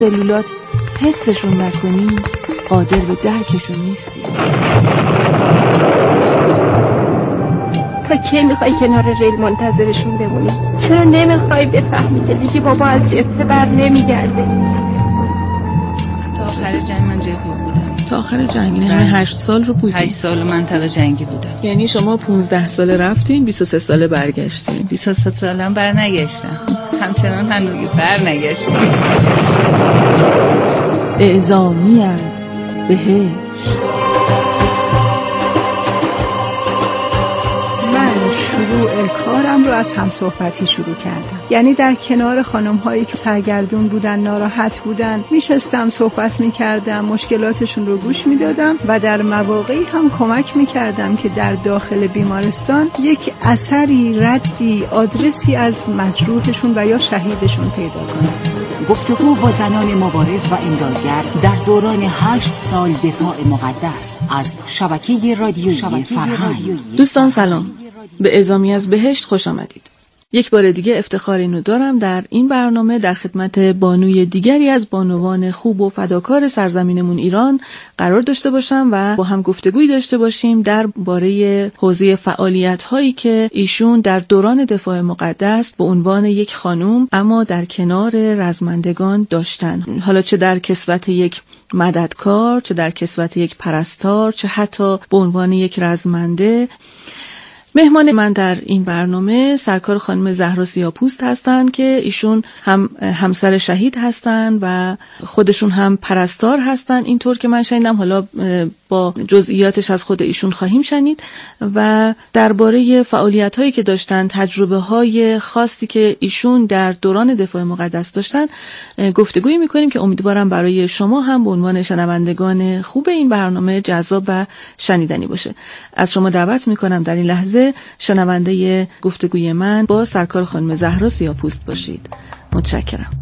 سلولات حسشون نکنی قادر به درکشون نیستی. تا کی میخوای کنار ریل منتظرشون بمونی؟ چرا نمیخوای بفهمی که دیگه بابا از جبهه بر نمیگرده؟ تا آخر جنگ من جبهه بودم. تا آخر جنگ؟ یعنی همه 8 سال رو بودیم. 8 سال منطقه جنگی بودم. یعنی شما 15 ساله رفتین، 23 ساله برگشتین. 23 سالم برنگشتم. همچنان هنوز برنگشتم. اعزامی از بهشت. شروع کارم رو از همصحبتی شروع کردم. یعنی در کنار خانم هایی که سرگردون بودن، ناراحت بودن، میشستم صحبت میکردم، مشکلاتشون رو گوش میدادم و در مواقعی هم کمک میکردم که در داخل بیمارستان یک اثری، ردی، آدرسی از مجروحشون و یا شهیدشون پیدا کنم. گفتگو با زنان مبارز و امدادگر در دوران 8 سال دفاع مقدس از شبکه رادیویی فرهنگ. دوستان سلام، به اعزامی از بهشت خوش آمدید. یک بار دیگه افتخار اینو دارم در این برنامه در خدمت بانوی دیگری از بانوان خوب و فداکار سرزمینمون ایران قرار داشته باشم و با هم گفتگویی داشته باشیم درباره حوزه فعالیت‌هایی که ایشون در دوران دفاع مقدس به عنوان یک خانم اما در کنار رزمندگان داشتن. حالا چه در کسوت یک مددکار، چه در کسوت یک پرستار، چه حتی به عنوان یک رزمنده. مهمان من در این برنامه سرکار خانم زهرا سیاه‌پوست هستند که ایشون هم همسر شهید هستند و خودشون هم پرستار هستند، اینطور که من شنیدم. حالا با جزئیاتش از خود ایشون خواهیم شنید و درباره فعالیت‌هایی که داشتن، تجربه‌های خاصی که ایشون در دوران دفاع مقدس داشتن گفتگویی می‌کنیم که امیدوارم برای شما هم به عنوان شنوندگان خوب این برنامه جذاب و شنیدنی باشه. از شما دعوت می‌کنم در این لحظه شنونده گفتگوی من با سرکار خانم زهرا سیاه‌پوست باشید. متشکرم.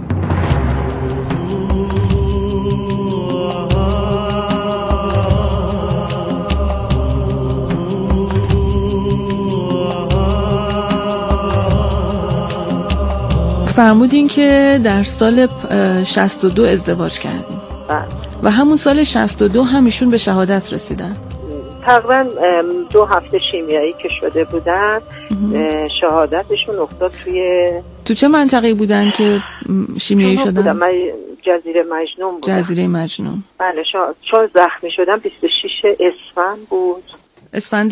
فرمودین که در سال 62 ازدواج کردین و همون سال 62 هم ایشون به شهادت رسیدن. تقریبا 2 هفته شیمیایی که شده بودن شهادتشون افتاد. تو چه منطقه‌ای بودن که شیمیایی شدن؟ جزیره مجنون بودن. جزیره مجنون. بله، چون زخمی شدن 26 اسفند بود. اسفند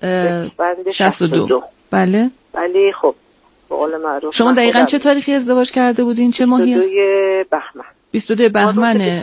62. بله. ولی خب به قول معروف شما دقیقاً چه تاریخی ازدواج کرده بودین؟ چه ماهی؟ 22 بهمن.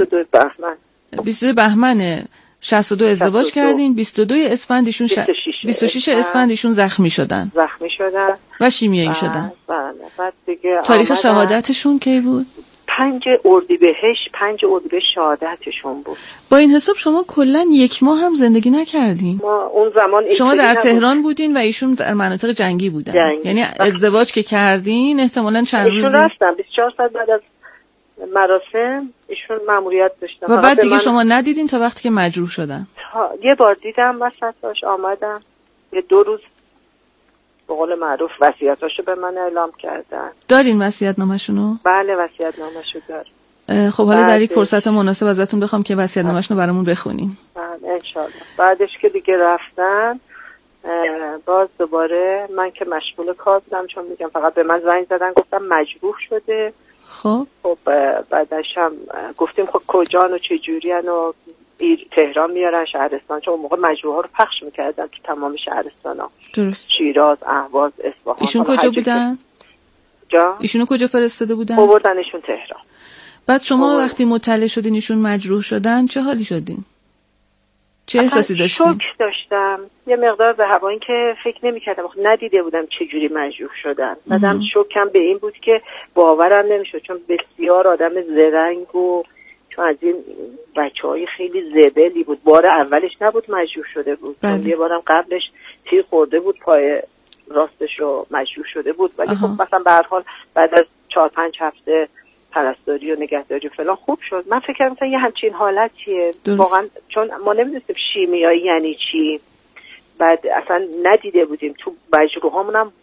22 بهمن 62 ازدواج کردین. 22 اسفند ایشون 26 اسفند ایشون زخمی شدن و شیمیایی شدن. بله. بعد دیگه تاریخ شهادتشون کی بود؟ 5 اردیبهشت شهادتشون بود. با این حساب شما کلا 1 ماه هم زندگی نکردین؟ ما اون زمان شما در تهران بودین و ایشون در مناطق جنگی بودن. یعنی ازدواج که کردین احتمالاً چند روزی ایشون رفتن 24 ساعت بعد از مراسم ایشون مأموریت داشتن و بعد دیگه شما ندیدین تا وقتی که مجروح شدن؟ یه بار دیدم وسطش آمدم، یه 2 روز به قول معروف وصیتاشو به من اعلام کردن. دارین وصیت‌نامه‌شونو؟ بله، وصیت‌نامه‌شو دارم. خب حالا در یک فرصت مناسب ازتون بخوام که وصیت‌نامه‌شونو برامون بخونین. بله انشالله. بعدش که دیگه رفتن باز دوباره من که مشغول کار بودم، چون میگم فقط به من زنگ زدن گفتم مجروح شده. خب بعدش هم گفتیم خب کجان و چه جورین و تهران میارن شهرستان، چون اون موقع مجروح ها رو پخش میکردن تو تمام شهرستان ها. درست. شیراز، اهواز، اصفهان. ایشون کجا بودن؟ ایشونو کجا فرستاده بودن؟ آوردنشون تهران. بعد شما وقتی مطلع شدین ایشون مجروح شدن چه حالی شدین؟ چه احساسی داشتین؟ شوک داشتم یه مقدار، به هوا این که فکر نمی‌کردم، ندیده بودم چه جوری مجروح شدن. بعدم شوکم به این بود که باورم نمیشد، چون بسیار آدم زرنگ و چون از این بچه‌های خیلی زبلی بود. بار اولش نبود مجروح شده بود. یه بارم قبلش تیر خورده بود پای راستش رو مجروح شده بود. ولی خب مثلا به هر حال بعد از 4-5 هفته پرستاری و نگهداری و فلان خوب شد. من فکر کردم مثلا یه همچین حالتیه واقعا، چون ما نمی‌دونستیم شیمیایی یعنی چی. بعد اصلا ندیده بودیم. تو مجروحامون هم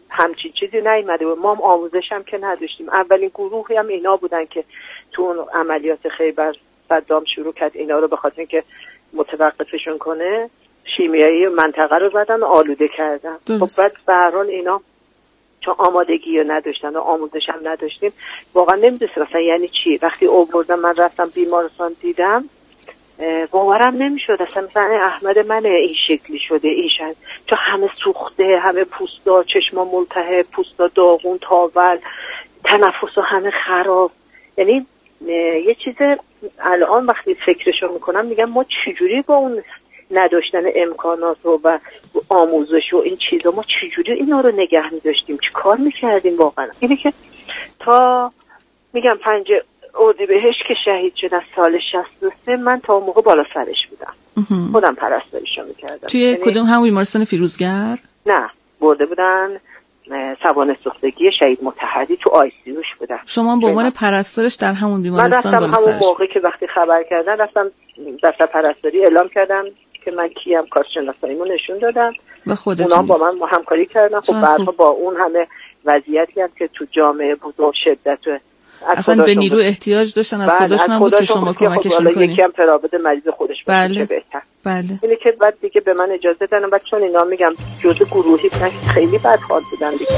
همچین چیزی نیومده بود. ما هم آموزش هم که نداشتیم. اولین گروهی هم اینا بودن که تو اون عملیات خیبر صدام شروع کرد اینا رو به خاطر اینکه متوقفشون کنه شیمیایی منطقه رو زدن و آلوده کردن. خب بعد به هر حال اینا چون آمادگی رو نداشتن و آموزش هم نداشتیم واقعا نمیدونستم مثلا یعنی چی. وقتی آوردم من رفتم بیمارستان دیدم باورم نمیشد اصلا مثلا احمد من این شکلی شده ایشان چون همه سوخته، همه پوستا، چشما ملتهب، پوستا داغون، تاول، تنفس همه خراب. یعنی یه چیز الان وقتی فکرشو میکنم میگم ما چجوری با اون نداشتن امکانات و آموزش و این چیزا ما چجوری اینا رو نگه می‌داشتیم، چی کار می‌کردیم واقعا. اینه که تا میگم 5 اردیبهشت که شهید شدن سال 63 من تا اون موقع بالا سرش بودم. خودم پرستاریشو می‌کردم. توی کدوم همون بیمارستان فیروزگر؟ نه، برده بودن سوانح سوختگی شهید متحدی تو آی سی یوش بودن. شما به عنوان پرستارش در همون بیمارستان بالا سرش؟ من همون موقع که وقتی خبر کردن رفتم دفتر پرستاری اعلام کردم که من کیم، کارشناساییمو نشون دادم و خودتون اونا با من همکاری کردن. خب برها با اون همه وضعیتی هم که تو جامعه بود و شدت و اصلا به نیرو احتیاج داشتن از خودشون هم بود که شما کمکشون کنید. یکی هم ترابط مریض خودش بود. بله. بهتر. بله. اینه که بعد دیگه به من اجازه دادن و چون اینا میگم جزء گروهی بودن خیلی بدحال بودن دیگه.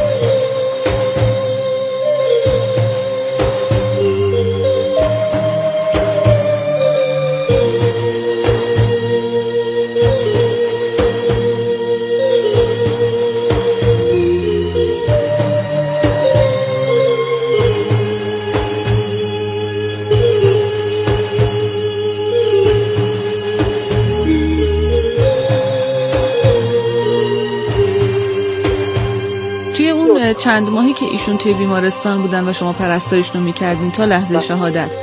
چند ماهی که ایشون توی بیمارستان بودن و شما پرستاریشون میکردین تا لحظه شهادت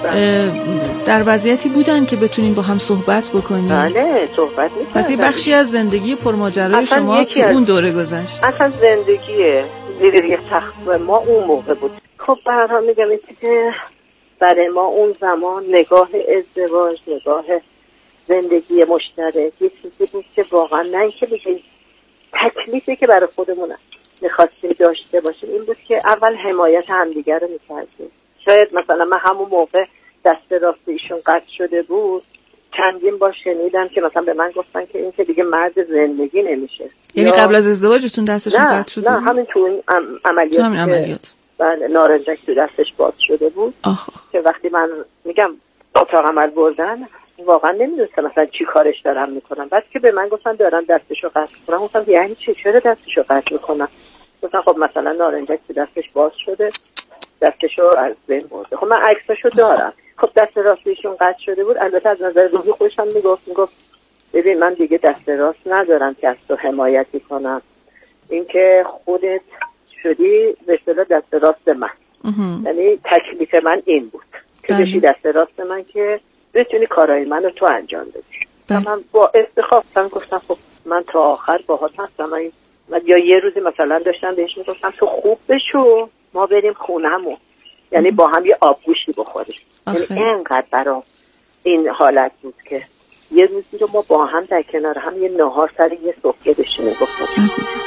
در وضعیتی بودن که بتونین با هم صحبت بکنین؟ بله صحبت میکردن. پس یه بخشی از زندگی پرماجرای شما تو اون دوره گذشت. اصلا زندگی سخت ما اون موقع بود. خب برها میگم این که برای ما اون زمان نگاه ازدواج، نگاه زندگی مشترک یه چیزی بود که واقعا نه اینکه بگیم تکلیفی که برای خودمون میخواستیم داشته باشیم این بود که اول حمایت همدیگر رو میکردیم. شاید مثلا من همون موقع دست راست ایشون قطع شده بود چندین بار شنیدم که مثلا به من گفتن که این که دیگه مرد زندگی نمیشه. یعنی قبل از ازدواجتون دستشون قطع شده بود؟ نه همین تو این عملیات. بله نارنجک تو دستش باز شده بود. که وقتی من میگم اتاق عمل بردن واقعا نمیدونستم مثلا چی کارش دارم میکنم. بعد که به من گفتن دارن دستشو قطع میکنن گفتم یعنی چی چرا دستشو قطع میکنن؟ گفتن خب مثلا نارنجک تو دستش باز شده دستشو از بین برده. خب من عکساشو دارم. خب دست راستیشون قطع شده بود. البته از نظر روحی خودش هم میگفت ببین من دیگه دست راست ندارم که از تو حمایتی کنم، اینکه خودت شدی به اصطلاح دست راست من. یعنی تکلیف من این بود که بشی دست راست من که بتونی کارهای منو تو انجام بدی. من با استخافتم گفتم خب من تا آخر باهات هستم. من یا یه روزی مثلا داشتم بهش میگفتم تو خوب بشو ما بریم خونهمون، یعنی با هم یه آبگوشتی بخوریم. یعنی اینقدر برام این حالت بود که یه روزی رو ما با هم در کنار هم یه نهار سر یه سفره بشینیم بخوریم.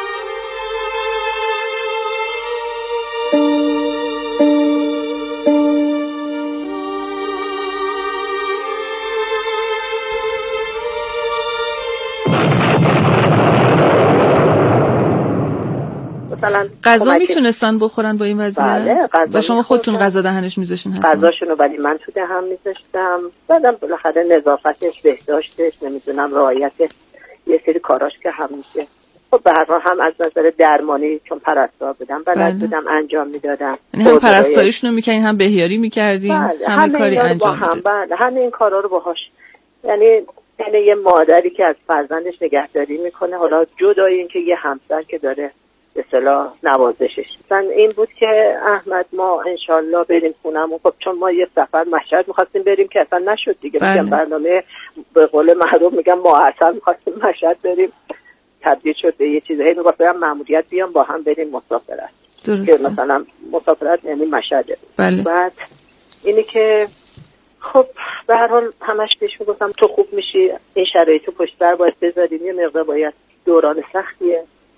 غذا میتونستن بخورن با این وضعیت؟ بله و شما خودتون غذا دهنش میذاشین؟ غذاشونو ولی من تو دهنم میذاشتم. بعدم بالاخره نظافتش، بهداشتش، نمیدونم رعایت یه سری کاراش که همیشه خب به هر حال هم از نظر درمانی چون پرستار بودم بلد بودم انجام میدادم. یعنی هم پرستاریشونو میکنین هم بهیاری میکردین؟ همه کاری انجام میدادین؟ بله همه این کارا رو باهاش. یعنی یه مادری که از فرزندش نگهداری میکنه، حالا جدای این که یه همسر که داره به اصطلاح نوازشش. مثلا این بود که احمد ما انشالله بریم خونمون. خب چون ما یه سفر مشهد میخواستیم بریم که اصلا نشد دیگه. میگم برنامه به قول معروف میگم ما اصلا میخواستیم مشهد بریم تبدیل شد به یه چیزی. میگفتم مأموریت بیام با هم بریم مسافرت. درسته. که مثلا مسافرت یعنی مشهده. بله. بعد اینی که خب به هر حال همش پیش میگفتم تو خوب میشی، این شرایطو پشت سر باید بذاریم، یه مقدار باید دوران سختیه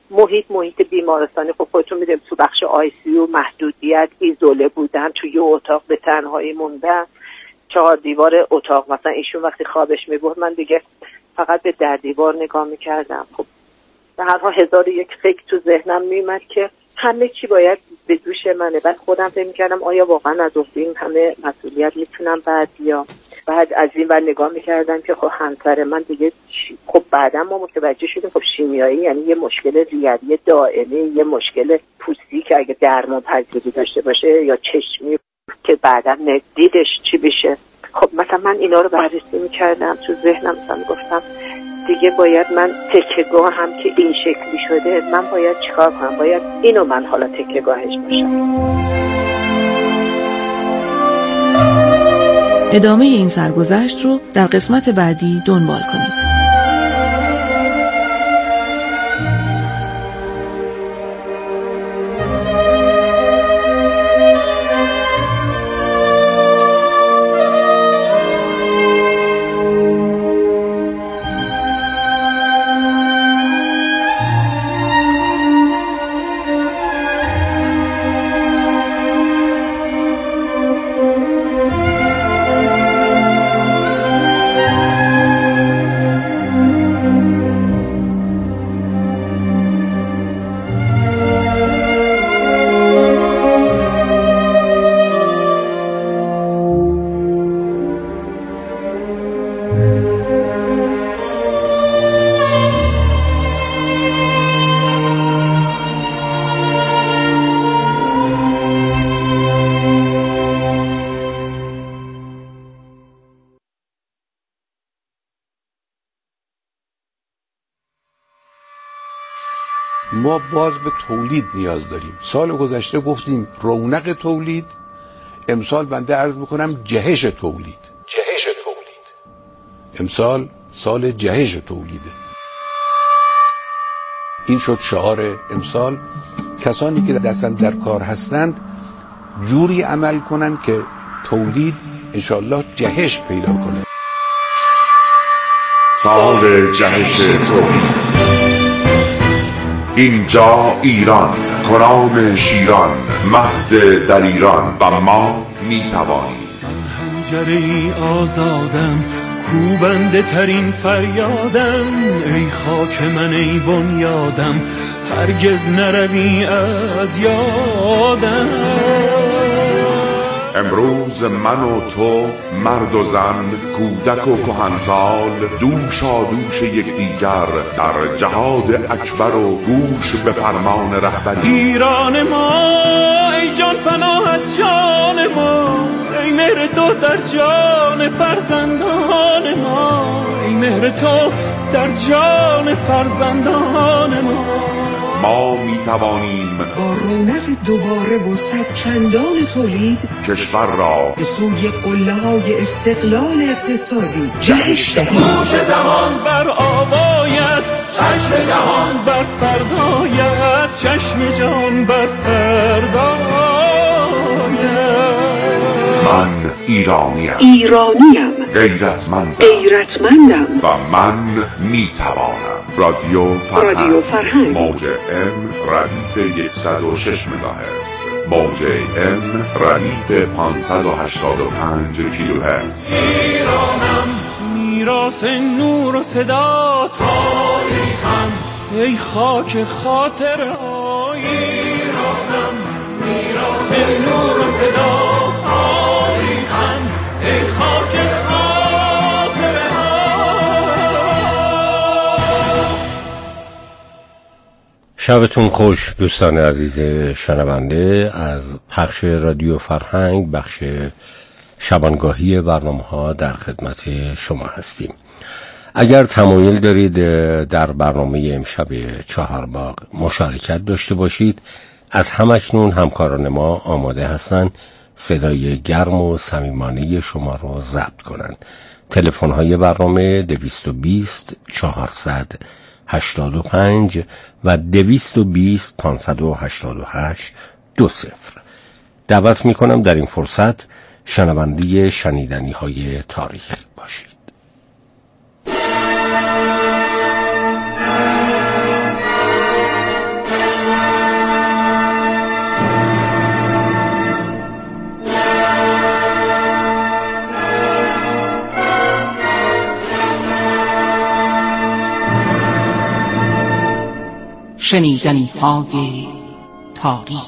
محیط بیمارستانی، خب خودتون میدونید تو بخش ICU محدودیت، ایزوله بودن، توی یه اتاق به تنهایی موندن، 4 دیوار اتاق. مثلا ایشون وقتی خوابش میبرد من دیگه فقط به در دیوار نگاه میکردم. خب به هر حال 1001 فکر تو ذهنم میومد که همه چی باید به دوش منه. بعد خودم فکر میکردم آیا واقعا از این همه مسئولیت میتونم بعد بیام. بعد از این ور نگاه میکردم که خب همسر من دیگه خب بعدا ما متوجه شدیم خب شیمیایی یعنی یه مشکل ریوی دائمی، یه مشکل پوستی که اگه درمان پذیری داشته باشه، یا چشمی که بعدا دیدش چی بشه. خب مثلا من اینا رو بررسی میکردم تو ذهنم، مثلا گفتم دیگه باید من تکیه‌گاه هم که این شکلی شده، من باید چیکار کنم؟ باید اینو من حالا تکیه‌گاهش باشم. ادامه این سرگذشت رو در قسمت بعدی دنبال کنید. ما باز به تولید نیاز داریم. سال گذشته گفتیم رونق تولید، امسال بنده عرض میکنم جهش تولید. امسال سال جهش تولیده. این شد شعار امسال. کسانی که دستن در کار هستند جوری عمل کنن که تولید انشالله جهش پیدا کنه. سال جهش تولید. اینجا ایران، کنام شیران، مهد در ایران و ما میتوانیم. من حنجره آزادم، کوبنده ترین فریادم، ای خاک من ای بنیادم، هرگز نروی از یادم. امروز من و تو، مرد و زن، کودک و کهنسال، دوشا دوش یکدیگر در جهاد اکبر و گوش به فرمان رهبری. ایران ما ای جان پناهت جان ما، ای مهر تو در جان فرزندان ما، ای مهر تو در جان فرزندان ما. ما می توانیم با رونق دوباره و صد چندان تولید کشور را به سوی قله‌های استقلال اقتصادی جهش دهیم. نوش زمان بر آوایت، چشم جهان بر فردایت، چشم جهان بر فردایت. من ایرانیم، غیرتمندم و من می توانم. رادیو فرهنگ موج ام ردیف 106 مگاهرتز، موج ام ردیف 585 کیلوهرتز. ایرانم میراث نور و صدا، تاریخم ای خاک خاطرهای. ایرانم میراث نور و صدا، تاریخم ای خاک خاطرهای. شبتون خوش دوستان عزیز شنونده. از پخش رادیو فرهنگ بخش شبانگاهی برنامه‌ها در خدمت شما هستیم. اگر تمایل دارید در برنامه امشب چهارباغ مشارکت داشته باشید، از همکنون همکاران ما آماده هستند صدای گرم و صمیمانه شما رو ضبط کنند. تلفن‌های برنامه 220 400 85 و 220 588 20. دعوت میکنم در این فرصت شنونده شنیدنی های تاریخ باشید. شنیدنی‌های تاریخ.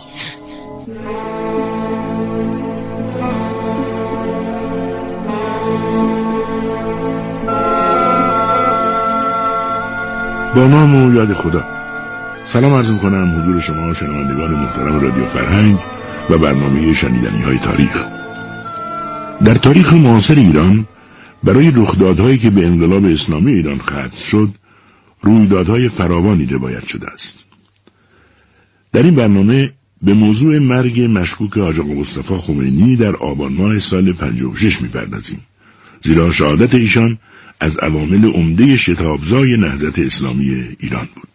با نام و یاد خدا. سلام عرض می‌کنم حضور شما شنوندگان محترم رادیو فرهنگ و برنامه شنیدنی‌های تاریخ. در تاریخ معاصر ایران برای رخدادهایی که به انقلاب اسلامی ایران ختم شد رویدادهای فراوانی روایت شده است. در این برنامه به موضوع مرگ مشکوک حاج آقا مصطفی خمینی در آبان ماه سال 56 می‌پردازیم، زیرا شهادت ایشان از عوامل عمده شتابزای نهضت اسلامی ایران بود.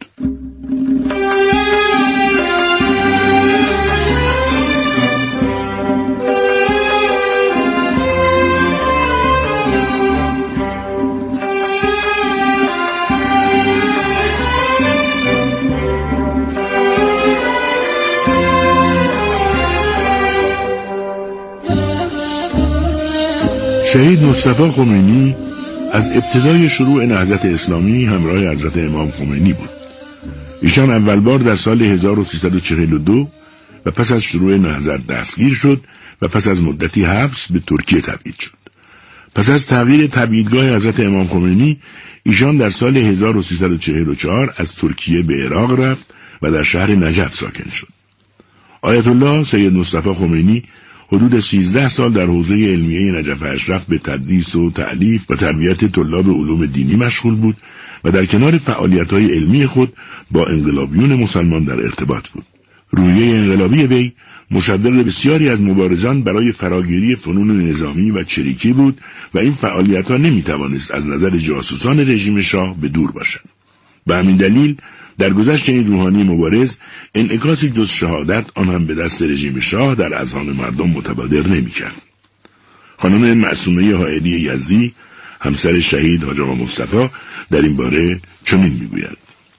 شهید مصطفی خمینی از ابتدای شروع نهضت اسلامی همراه حضرت امام خمینی بود. ایشان اول بار در سال 1342 و پس از شروع نهضت دستگیر شد و پس از مدتی حبس به ترکیه تبعید شد. پس از تغییر تبعیدگاه حضرت امام خمینی ایشان در سال 1344 از ترکیه به عراق رفت و در شهر نجف ساکن شد. آیت الله سید مصطفی خمینی حدود 13 سال در حوزه علمیه نجف اشرف به تدریس و تألیف و تربیت طلاب علوم دینی مشغول بود و در کنار فعالیت‌های علمی خود با انقلابیون مسلمان در ارتباط بود. روحیه انقلابی وی مشوق بسیاری از مبارزان برای فراگیری فنون نظامی و چریکی بود و این فعالیت‌ها نمی‌توانست از نظر جاسوسان رژیم شاه به دور باشد. به همین دلیل در گذشت این روحانی مبارز انعکاسی جز شهادت آن هم به دست رژیم شاه در اذهان مردم متبادر نمی‌کرد. خانم معصومه حائری یزدی همسر شهید حاج آقا مصطفی در این باره چنین میگوید: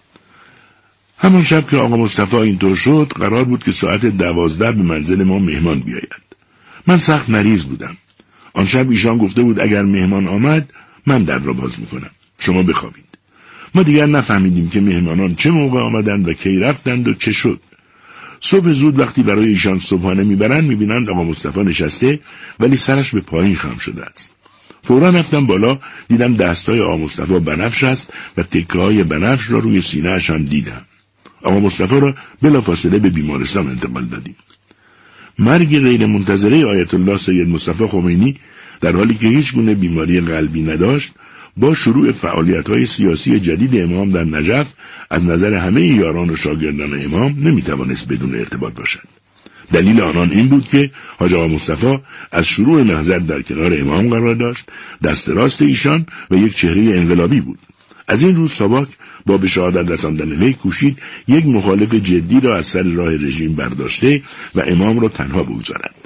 همان شب که آقا مصطفی اینطور شد قرار بود که ساعت 12 به منزل ما مهمان بیاید. من سخت مریض بودم. آن شب ایشان گفته بود اگر مهمان آمد من در را باز میکنم، شما بخوابید. ما دیگر نفهمیدیم که مهمانان چه موقع آمدند و کی رفتند و چه شد. صبح زود وقتی برای ایشان صبحانه میبرند میبینند آقا مصطفی نشسته ولی سرش به پایین خم شده است. فوراً رفتم بالا، دیدم دستای آقا مصطفی بنفش است و تکه‌های بنفش را روی سینه‌اش هم دیدم. آقا مصطفی را بلافاصله به بیمارستان انتقال دادیم. مرگ غیر منتظره آیت الله سید مصطفی خمینی در حالی که هیچ گونه بیماری قلبی نداشت با شروع فعالیت‌های سیاسی جدید امام در نجف از نظر همه یاران و شاگردان امام نمی‌توانست بدون ارتباط باشد. دلیل آنان این بود که حاج آقا مصطفی از شروع نهضت در کنار امام قرار داشت، دست راست ایشان و یک چهره انقلابی بود. از این روز ساواک با به شهادت رساندن وی کوشید یک مخالف جدی را از سر راه رژیم برداشته و امام را تنها بگذارد.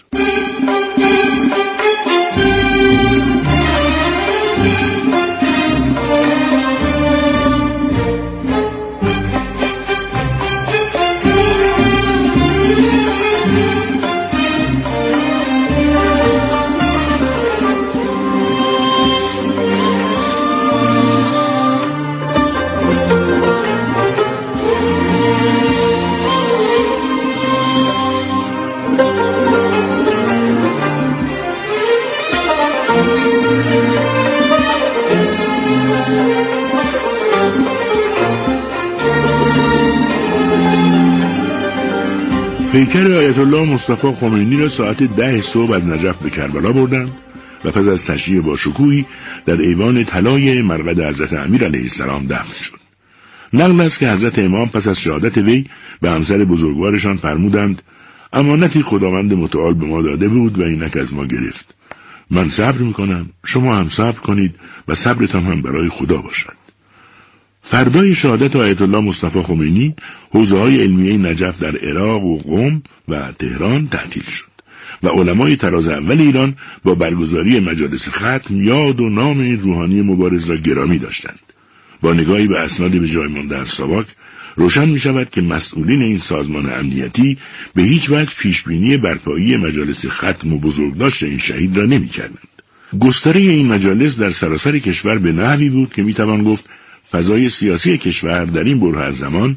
پیکر آیت الله مصطفی خمینی را ساعت 10 صبح از نجف به کربلا بردند و پس از تشییع با شکوهی در ایوان طلای مرقد حضرت امیر علیه السلام دفن شد. نقل است که حضرت امام پس از شهادت وی به همسر بزرگوارشان فرمودند امانتی خداوند متعال به ما داده بود و اینک از ما گرفت. من صبر میکنم، شما هم صبر کنید و صبرتان هم برای خدا باشد. فردای شهادت آیت الله مصطفی خمینی حوزه‌های علمیه نجف در عراق و قم و تهران تعطیل شد و علمای طراز اول ایران با برگزاری مجالس ختم یاد و نام این روحانی مبارز را گرامی داشتند. با نگاهی به اسناد به جای مانده از ساواک روشن می شود که مسئولین این سازمان امنیتی به هیچ وجه پیشبینی برپایی مجالس ختم و بزرگداشت این شهید را نمی کردند. گستره این مجالس در سراسر کشور به نحوی بود که می توان گفت فضای سیاسی کشور در این بره از زمان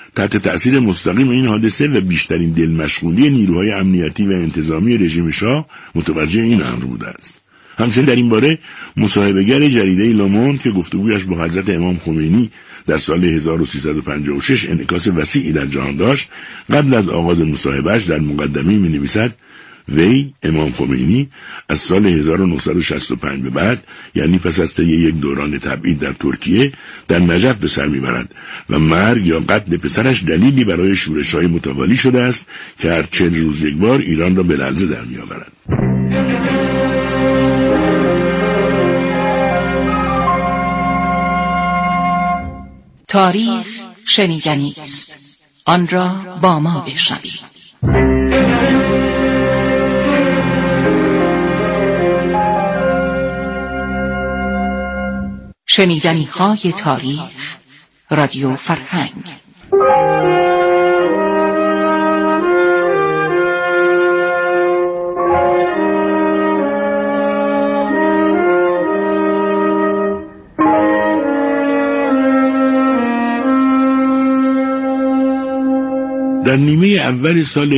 تحت تأثیر مستقیم این حادثه و بیشترین دلمشغولی نیروهای امنیتی و انتظامی رژیم شاه متوجه این امر بوده است. همچنین در این باره مصاحبه‌گر جریده لاموند که گفتگویش با حضرت امام خمینی در سال 1356 انعکاس وسیعی در جهان داشت، قبل از آغاز مصاحبهش در مقدمه می‌نویسد: وی امام خمینی از سال 1965 به بعد، یعنی پس از طی یک دوران تبعید در ترکیه، در نجف به سر میبرد و مرگ یا قتل پسرش دلیلی برای شورش‌های متوالی شده است که هر 40 روز یک بار ایران را به لرزه در میآورد. تاریخ شنیدنی است، آن را با ما بشنوید. شنیدنی‌های تاریخ، رادیو فرهنگ. در نیمه اول سال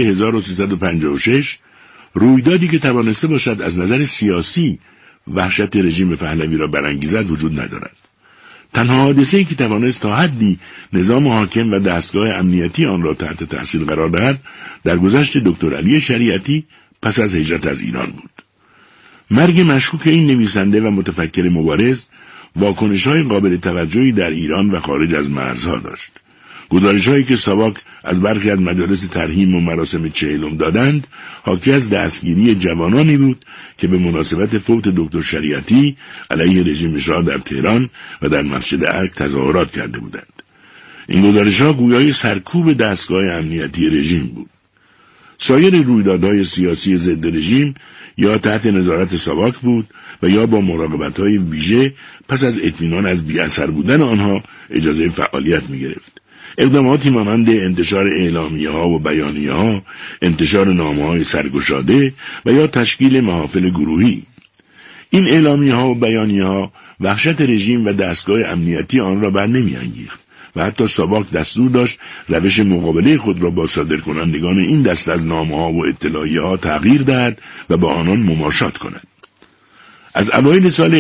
1356 رویدادی که توانسته باشد از نظر سیاسی وحشت رژیم پهلوی را برانگیزد وجود ندارد. تنها حادثه‌ای که توانست تا حدی نظام حاکم و دستگاه امنیتی آن را تحت تأثیر قرار دهد، درگذشت دکتر علی شریعتی پس از هجرت از ایران بود. مرگ مشکوک این نویسنده و متفکر مبارز واکنش‌های قابل توجهی در ایران و خارج از مرزها داشت. گزارش‌هایی که ساواک از برخی از مجالس ترحیم و مراسم 40 دادند، حاکی از دستگیری جوانانی بود که به مناسبت فوت دکتر شریعتی علیه رژیم شاه در تهران و در مسجد ارگ تظاهرات کرده بودند. این گزارش‌ها گویای سرکوب دستگاه امنیتی رژیم بود. سایر رویدادهای سیاسی ضد رژیم یا تحت نظارت ساواک بود و یا با مراقبت‌های ویژه پس از اطمینان از بی‌اثر بودن آنها اجازه فعالیت می‌گرفت. اقداماتی مانند انتشار اعلامیه‌ها و بیانیه‌ها، انتشار نامه‌های سرگشاده و یا تشکیل محافل گروهی. این اعلامیه‌ها و بیانیه‌ها وحشت رژیم و دستگاه امنیتی آن را بر نمی‌انگیخت و حتی ساواک دستور داشت روش مقابله خود را با صادرکنندگان این دست از نامه‌ها و اطلاعیه‌ها تغییر دهد و با آنان مماشات کند. از اوایل سال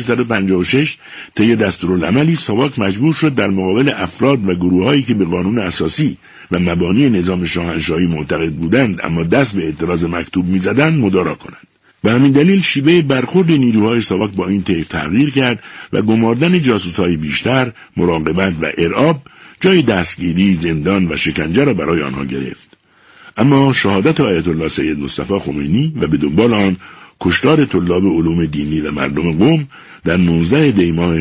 1356 طی دستورالعملی ساواک مجبور شد در مقابل افراد و گروه‌هایی که به قانون اساسی و مبانی نظام شاهنشاهی معتقد بودند اما دست به اعتراض مکتوب می‌زدند مدارا کنند. به همین دلیل شیوه برخورد نیروهای ساواک با این طیف تغییر کرد و گماردن جاسوس‌های بیشتر، مراقبت و ارعاب جای دستگیری، زندان و شکنجه را برای آنها گرفت. اما شهادت آیت الله سید مصطفی خمینی و به دنبال آن کشتار طلاب علوم دینی و مردم قم در 19 دی ماه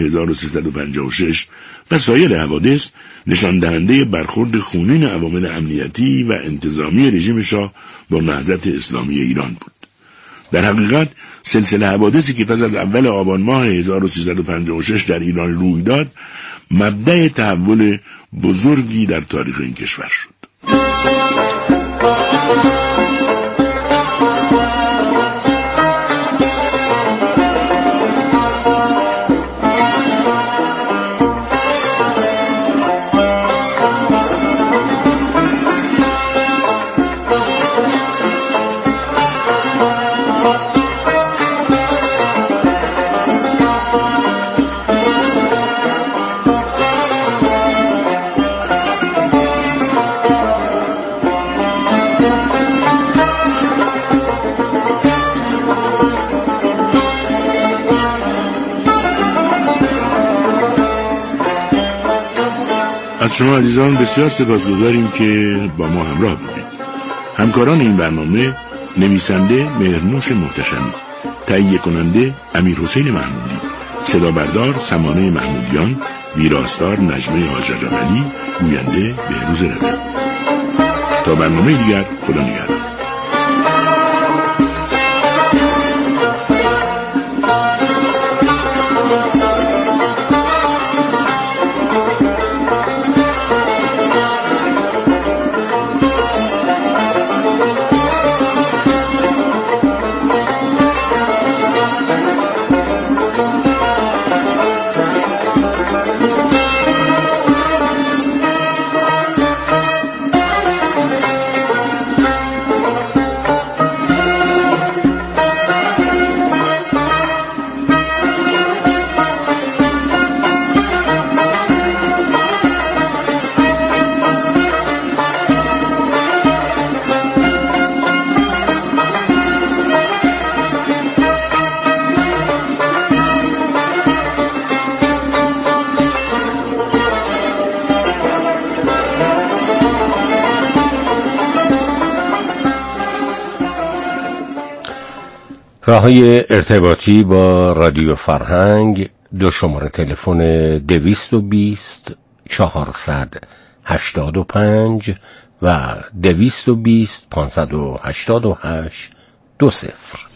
1356 و سایر حوادث نشان دهنده برخورد خونین عوامل امنیتی و انتظامی رژیم شاه با نهضت اسلامی ایران بود. در حقیقت سلسله حوادثی که پس از اول آبان ماه 1356 در ایران روی داد، مبدأ تحول بزرگی در تاریخ این کشور شد. از شما عزیزان بسیار سپاسگزاریم که با ما همراه بودید. همکاران این برنامه: نویسنده مهرنوش محتشمی، تهیه کننده امیرحسین محمودی، صدا بردار سمانه محمودیان، ویراستار نجمه حاج‌رجب‌علی، گوینده بهروز رضایی. تا برنامه دیگر، خدا نگهدار. راه‌های ارتباطی با رادیو فرهنگ: 2 شماره تلفن 220 485 و 220 588 20.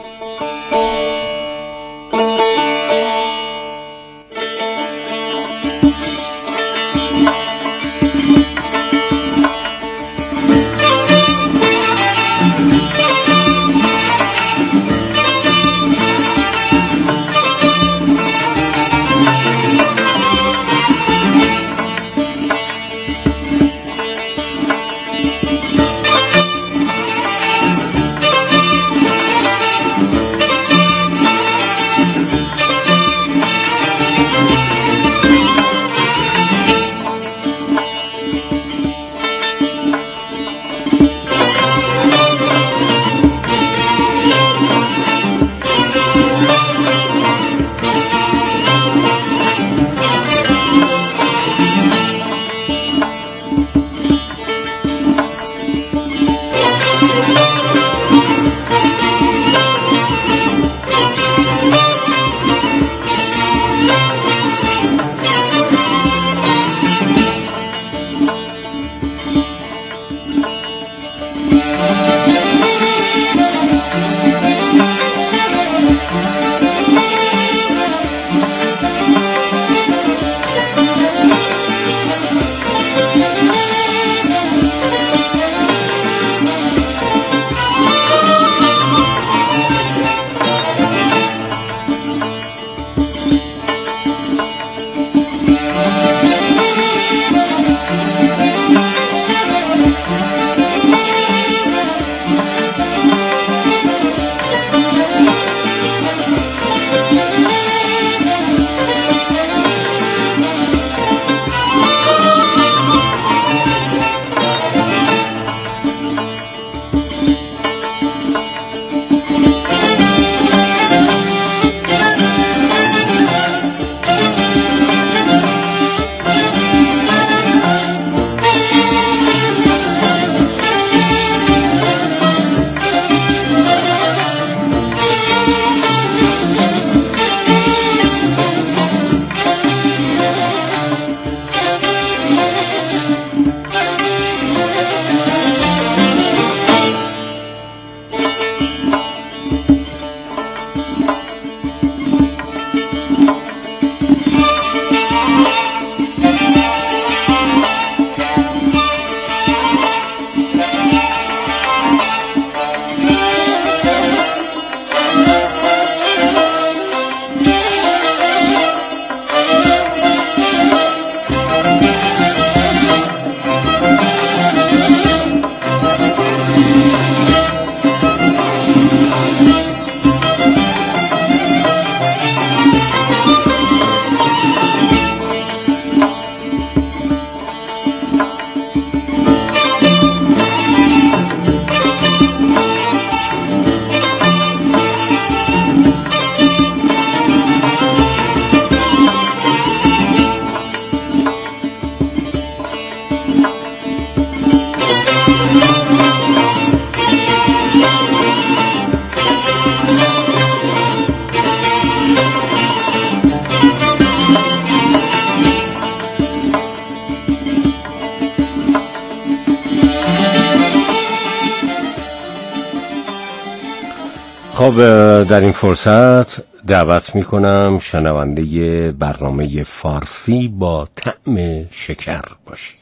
خب در این فرصت دعوت میکنم شنونده برنامه فارسی با طعم شکر باشید.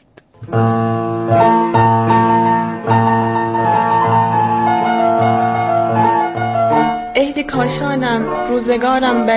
عهد کاشانم روزگارم